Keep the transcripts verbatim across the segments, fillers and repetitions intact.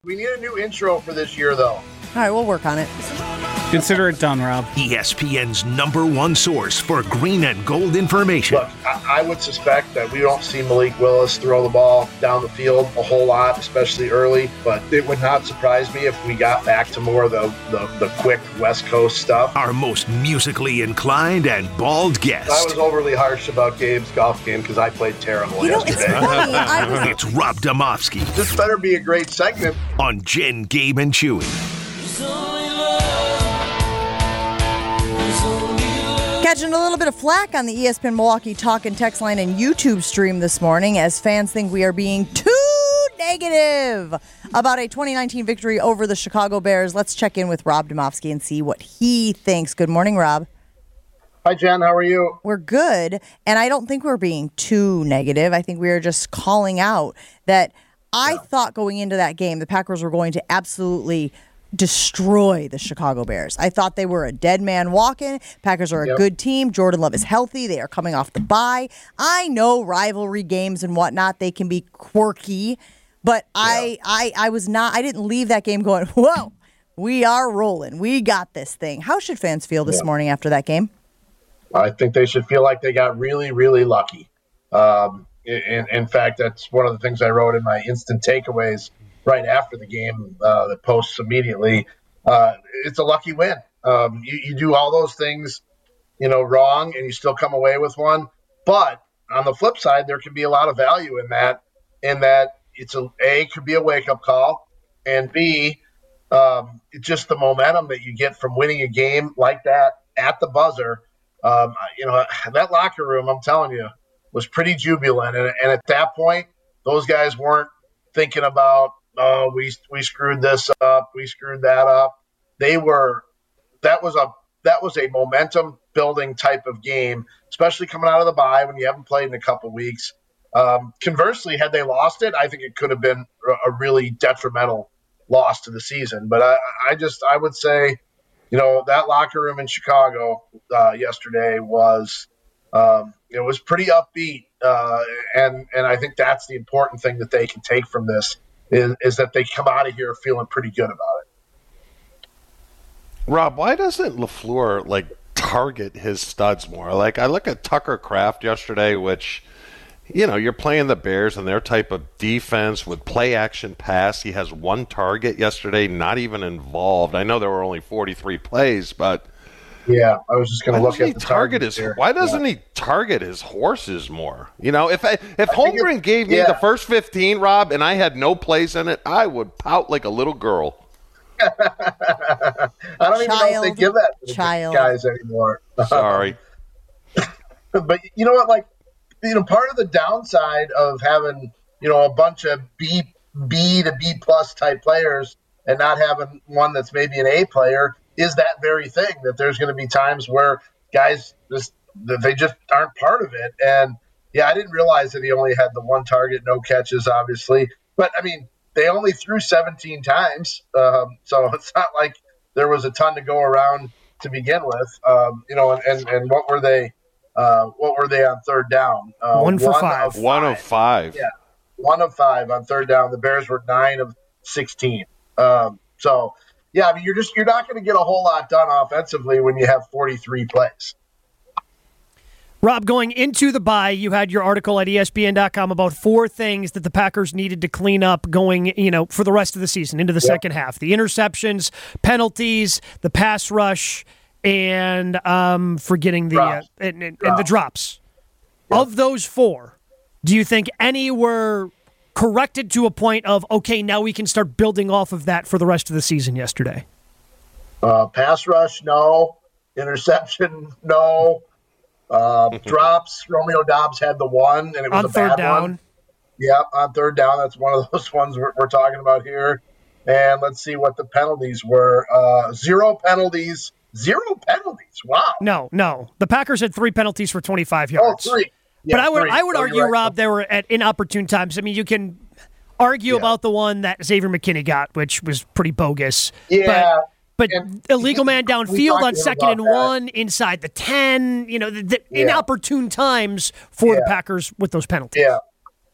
We need a new intro for this year, though. All right, we'll work on it. Consider it done, Rob. E S P N's number one source for green and gold information. Look, I, I would suspect that we don't see Malik Willis throw the ball down the field a whole lot, especially early. But it would not surprise me if we got back to more of the, the, the quick West Coast stuff. Our most musically inclined and bald guest. I was overly harsh about Gabe's golf game because I played terrible You know, yesterday. it's funny. I was It's Rob Domofsky This better be a great segment. on Jen, Gabe, and Chewy. catching a little bit of flack on the E S P N Milwaukee Talk and Text Line and YouTube stream this morning as fans think we are being too negative about a twenty nineteen victory over the Chicago Bears. Let's check in with Rob Domofsky and see what he thinks. Good morning, Rob. Hi, Jen. How are you? We're good, and I don't think we're being too negative. I think we are just calling out that I yeah. thought going into that game the Packers were going to absolutely destroy the Chicago Bears. I thought they were a dead man walking. Packers are a yep. good team. Jordan Love is healthy. They are coming off the bye. I know rivalry games and whatnot, they can be quirky, but yeah. I, I, I was not, I didn't leave that game going, whoa, we are rolling. We got this thing. How should fans feel this yeah. morning after that game? I think they should feel like they got really, really lucky. Um, in, in fact, that's one of the things I wrote in my instant takeaways right after the game uh, that posts immediately. Uh, it's a lucky win. Um, you, you do all those things, you know, wrong, and you still come away with one. But on the flip side, there can be a lot of value in that, in that it's a, A, could be a wake-up call, and B, um, it's just the momentum that you get from winning a game like that at the buzzer. Um, you know, that locker room, I'm telling you, was pretty jubilant. And, and at that point, those guys weren't thinking about, oh, we we screwed this up, we screwed that up. They were that was a that was a momentum building type of game, especially coming out of the bye when you haven't played in a couple weeks. Um, conversely, had they lost it, I think it could have been a really detrimental loss to the season. But I, I just I would say, you know, that locker room in Chicago uh, yesterday was um, it was pretty upbeat, uh, and and I think that's the important thing that they can take from this. Is, is that they come out of here feeling pretty good about it. Rob, why doesn't LaFleur, like, target his studs more? Like, I look at Tucker Kraft yesterday, which, you know, you're playing the Bears and their type of defense with play-action pass. He has one target yesterday, not even involved. I know there were only forty-three plays, but... Yeah, I was just going to look at the target his. Here. Why doesn't yeah. he target his horses more? You know, if I, if I Holmgren gave me yeah. the first fifteen, Rob, and I had no plays in it, I would pout like a little girl. I don't even Child. know if they give that to Child. guys anymore. Sorry, but you know what? Like, you know, part of the downside of having you know a bunch of B B to B plus type players and not having one that's maybe an A player is that very thing, that there's going to be times where guys just that they just aren't part of it. And yeah, I didn't realize that he only had the one target, no catches, obviously. But I mean, they only threw seventeen times, um, so it's not like there was a ton to go around to begin with. Um, you know, and, and, and what were they? Uh, what were they on third down? Uh, one for one five. Of five. One of five. Yeah, one of five on third down. The Bears were nine of sixteen. Um, so. Yeah, I mean, you're just you're not going to get a whole lot done offensively when you have forty-three plays. Rob, going into the bye, you had your article at E S P N dot com about four things that the Packers needed to clean up going, you know, for the rest of the season into the yep. second half: the interceptions, penalties, the pass rush, and um, forgetting the uh, and, and, and the drops. Yep. Of those four, do you think any were corrected to a point of, okay, now we can start building off of that for the rest of the season yesterday? Uh, pass rush, no. Interception, no. Uh, drops, Romeo Doubs had the one, and it was on a third bad down. one. Yeah, on third down. That's one of those ones we're, we're talking about here. And let's see what the penalties were. Uh, zero penalties. Zero penalties. Wow. No, no. The Packers had three penalties for twenty-five yards. Oh, three. Yeah, but I would three. I would oh, argue, right. Rob, they were at inopportune times. I mean, you can argue yeah. about the one that Xavier McKinney got, which was pretty bogus. Yeah. But, but illegal man downfield on second and that. one, inside the ten, you know, the, the yeah. inopportune times for yeah. the Packers with those penalties. Yeah.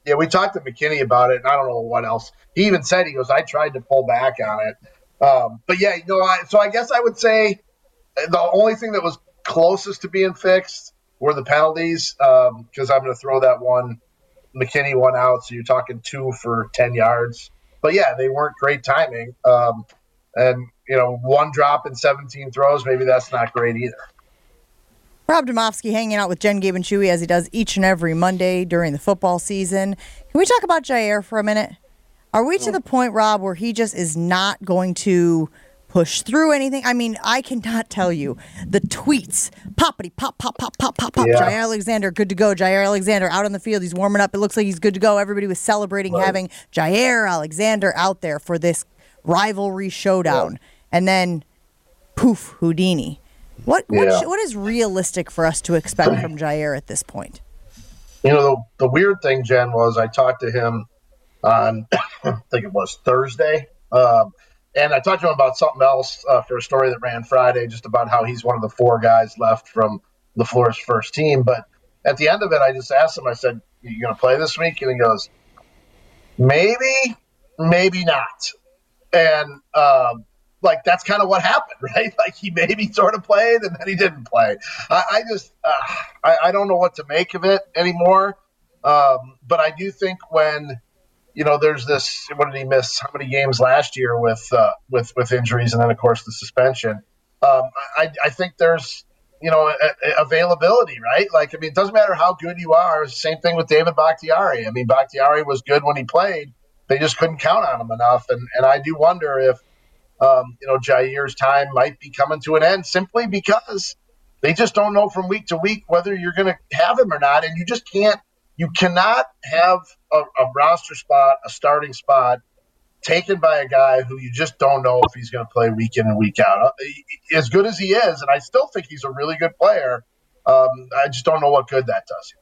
Yeah, we talked to McKinney about it, and I don't know what else. He even said, he goes, I tried to pull back on it. Um, but, yeah, you know, I, so I guess I would say the only thing that was closest to being fixed were the penalties, because um, I'm going to throw that one McKinney one out, so you're talking two for ten yards. But, yeah, they weren't great timing. Um, and, you know, one drop in seventeen throws, maybe that's not great either. Rob Demovsky hanging out with Jen, Gabe, and Chewy as he does each and every Monday during the football season. Can we talk about Jair for a minute? Are we to the point, Rob, where he just is not going to push through anything? I mean, I cannot tell you the tweets. Poppity, pop, pop, pop, pop, pop, pop. Yeah. Jair Alexander, good to go. Jair Alexander out on the field. He's warming up. It looks like he's good to go. Everybody was celebrating Right. having Jair Alexander out there for this rivalry showdown. Yeah. And then, poof, Houdini. What what, Yeah. sh- what is realistic for us to expect from Jair at this point? You know, the, the weird thing, Jen, was I talked to him on, I think it was Thursday, um, and I talked to him about something else uh, for a story that ran Friday, just about how he's one of the four guys left from LaFleur's first team. But at the end of it, I just asked him, I said, you going to play this week? And he goes, maybe, maybe not. And, um, like, that's kind of what happened, right? Like, he maybe sort of played, and then he didn't play. I, I just uh, I, I don't know what to make of it anymore. Um, but I do think when, you know, there's this, what did he miss? How many games last year with uh, with with injuries, and then, of course, the suspension. Um, I, I think there's, you know, a, a availability, right? Like, I mean, it doesn't matter how good you are. It's the same thing with David Bakhtiari. I mean, Bakhtiari was good when he played. They just couldn't count on him enough. And, and I do wonder if, Um, you know, Jair's time might be coming to an end simply because they just don't know from week to week whether you're going to have him or not. And you just can't, you cannot have a, a roster spot, a starting spot taken by a guy who you just don't know if he's going to play week in and week out. As good as he is, and I still think he's a really good player, um, I just don't know what good that does.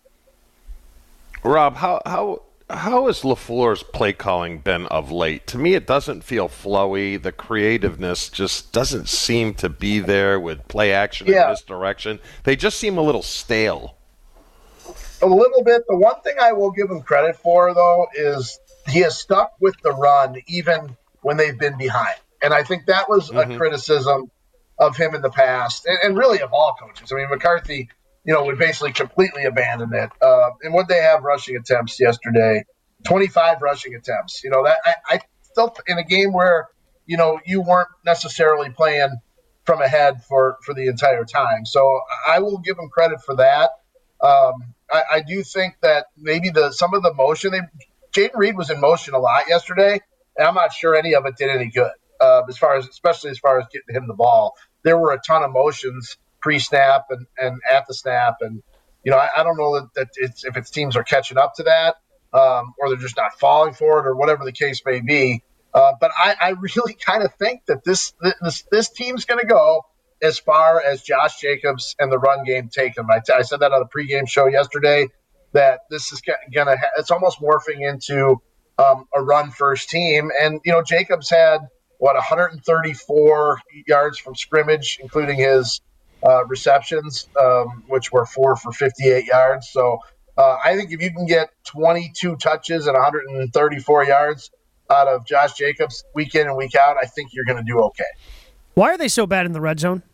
Rob, how, how, How has LaFleur's play calling been of late? To me, it doesn't feel flowy. The creativeness just doesn't seem to be there with play action Yeah. and misdirection. They just seem a little stale. A little bit. The one thing I will give him credit for, though, is he has stuck with the run even when they've been behind. And I think that was Mm-hmm. a criticism of him in the past, and, and really of all coaches. I mean, McCarthy, you know, would basically completely abandon it. Uh, and what they have rushing attempts yesterday, twenty-five rushing attempts. You know, that I, I still in a game where, you know, you weren't necessarily playing from ahead for, for the entire time. So I will give them credit for that. Um, I, I do think that maybe the some of the motion, they Jaden Reed was in motion a lot yesterday, and I'm not sure any of it did any good. Uh, as far as, especially as far as getting him the ball, there were a ton of motions pre-snap and, and at the snap. And, you know, I, I don't know that, that it's, if its teams are catching up to that um, or they're just not falling for it or whatever the case may be. Uh, but I, I really kind of think that this this, this team's going to go as far as Josh Jacobs and the run game take them. I, t- I said that on the pregame show yesterday, that this is going to ha- – it's almost morphing into um, a run-first team. And, you know, Jacobs had, what, one hundred thirty-four yards from scrimmage, including his – Uh, receptions, um, which were four for fifty-eight yards. So uh, I think if you can get twenty-two touches and one hundred thirty-four yards out of Josh Jacobs week in and week out, I think you're going to do okay. Why are they so bad in the red zone?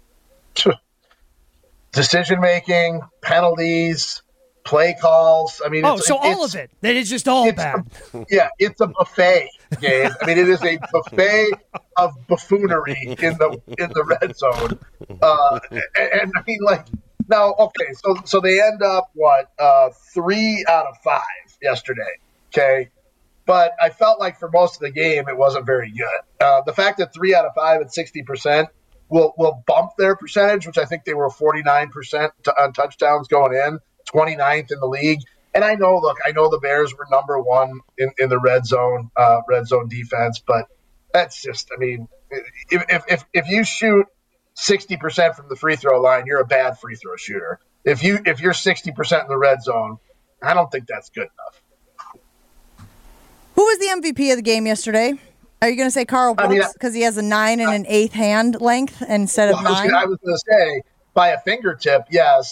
Decision-making, penalties, play calls. I mean, Oh, it's, so it's, all of it. That is just all it's bad. A, yeah, it's a buffet, Gabe. I mean, it is a buffet of buffoonery in the in the red zone. Uh, and, and I mean, like, now, okay, so so they end up, what, uh, three out of five yesterday, okay? But I felt like for most of the game, it wasn't very good. Uh, the fact that three out of five at sixty percent will will bump their percentage, which I think they were forty-nine percent to, on touchdowns going in, twenty-ninth in the league. And I know, look, I know the Bears were number one in, in the red zone, uh, red zone defense, but that's just, I mean, if if if, if you shoot sixty percent from the free throw line, you're a bad free throw shooter. If you if you're sixty percent in the red zone, I don't think that's good enough. Who was the M V P of the game yesterday? Are you going to say Carl I mean, Brooks because he has a nine and an eighth hand length instead of Well, I was, nine? I was going to say by a fingertip, yes,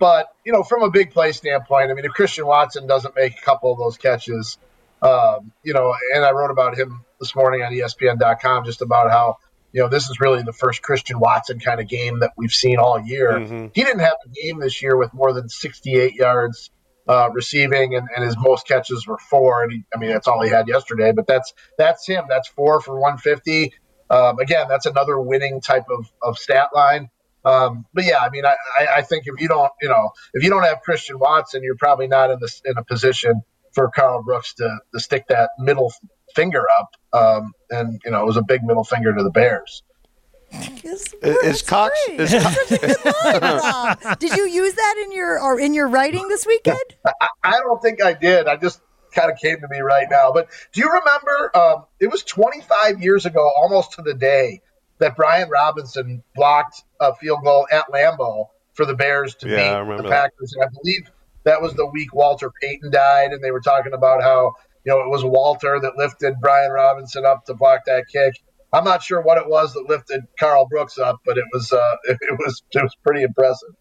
But, you know, from a big play standpoint, I mean, if Christian Watson doesn't make a couple of those catches, um, you know, and I wrote about him this morning on E S P N dot com just about how, you know, this is really the first Christian Watson kind of game that we've seen all year. Mm-hmm. He didn't have a game this year with more than sixty-eight yards uh, receiving, and, and his most catches were four. And he, I mean, that's all he had yesterday, but that's that's him. That's four for one fifty. Um, again, that's another winning type of, of stat line. Um, but yeah, I mean, I, I think if you don't, you know, if you don't have Christian Watson, you're probably not in this in a position for Karl Brooks to, to stick that middle finger up. Um, and you know, it was a big middle finger to the Bears. Is, is Cox? Is line, did you use that in your or in your writing this weekend? I, I don't think I did. I just kind of came to me right now. But do you remember? Um, it was twenty-five years ago, almost to the day, that Brian Robinson blocked a field goal at Lambeau for the Bears to yeah, beat the Packers. And I believe that was the week Walter Payton died, and they were talking about how, you know, it was Walter that lifted Brian Robinson up to block that kick. I'm not sure what it was that lifted Karl Brooks up, but it was uh, it, it was it was pretty impressive.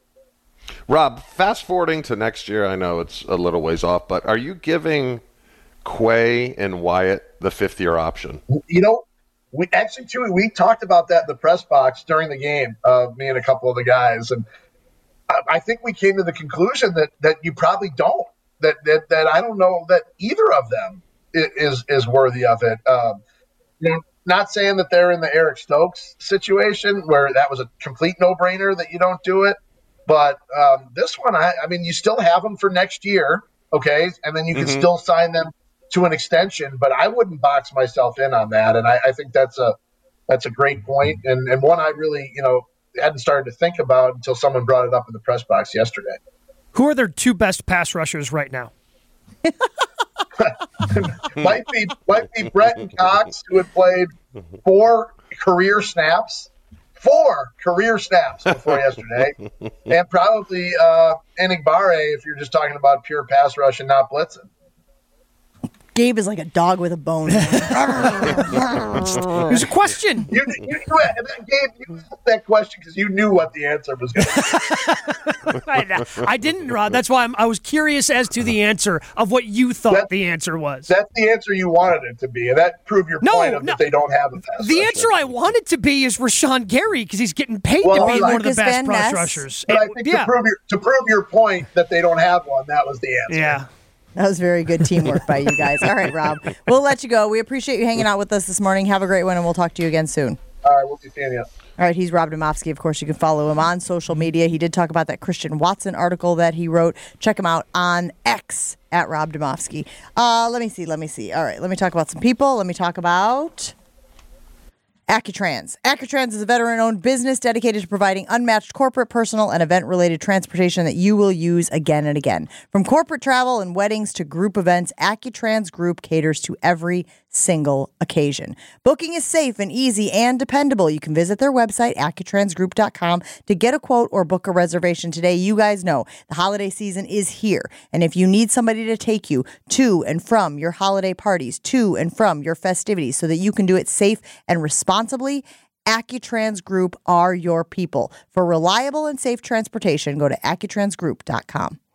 Rob, fast forwarding to next year, I know it's a little ways off, but are you giving Quay and Wyatt the fifth year option? You know, we actually too we talked about that in the press box during the game, uh, me and a couple of the guys, and I, I think we came to the conclusion that that you probably don't. That that that I don't know that either of them is is worthy of it. Um, you know. Not saying that they're in the Eric Stokes situation where that was a complete no-brainer that you don't do it. But um, this one, I, I mean, you still have them for next year, okay? And then you can mm-hmm. still sign them to an extension. But I wouldn't box myself in on that. And I, I think that's a that's a great point, and, and one I really, you know, hadn't started to think about until someone brought it up in the press box yesterday. Who are their two best pass rushers right now? might be might be Brenton Cox, who had played four career snaps, four career snaps before yesterday, and probably uh, Enigbare if you're just talking about pure pass rush and not blitzing. Gabe is like a dog with a bone. There's a question. You, you, you, Gabe, you asked that question because you knew what the answer was going to be. I, I didn't, Rod. That's why I'm, I was curious as to the answer of what you thought that, the answer was. That's the answer you wanted it to be, and that proved your no, point of no. that they don't have a pass The rusher. answer I wanted to be is Rashawn Gary because he's getting paid well, to be like one of the best Van pass Ness. rushers. But it, I think yeah. to, prove your, to prove your point that they don't have one, that was the answer. Yeah. That was very good teamwork by you guys. All right, Rob. We'll let you go. We appreciate you hanging out with us this morning. Have a great one, and we'll talk to you again soon. All right, we'll be seeing you. All right, he's Rob Demovsky. Of course, you can follow him on social media. He did talk about that Christian Watson article that he wrote. Check him out on X at Rob Demovsky. Uh, let me see. Let me see. All right, let me talk about some people. Let me talk about Accutrans. Accutrans is a veteran-owned business dedicated to providing unmatched corporate, personal, and event-related transportation that you will use again and again. From corporate travel and weddings to group events, Accutrans Group caters to every single occasion. Booking is safe and easy and dependable. You can visit their website, accutrans group dot com, to get a quote or book a reservation today. You guys know the holiday season is here, and if you need somebody to take you to and from your holiday parties, to and from your festivities, so that you can do it safe and responsibly, Accutrans Group are your people. For reliable and safe transportation, go to accutrans group dot com.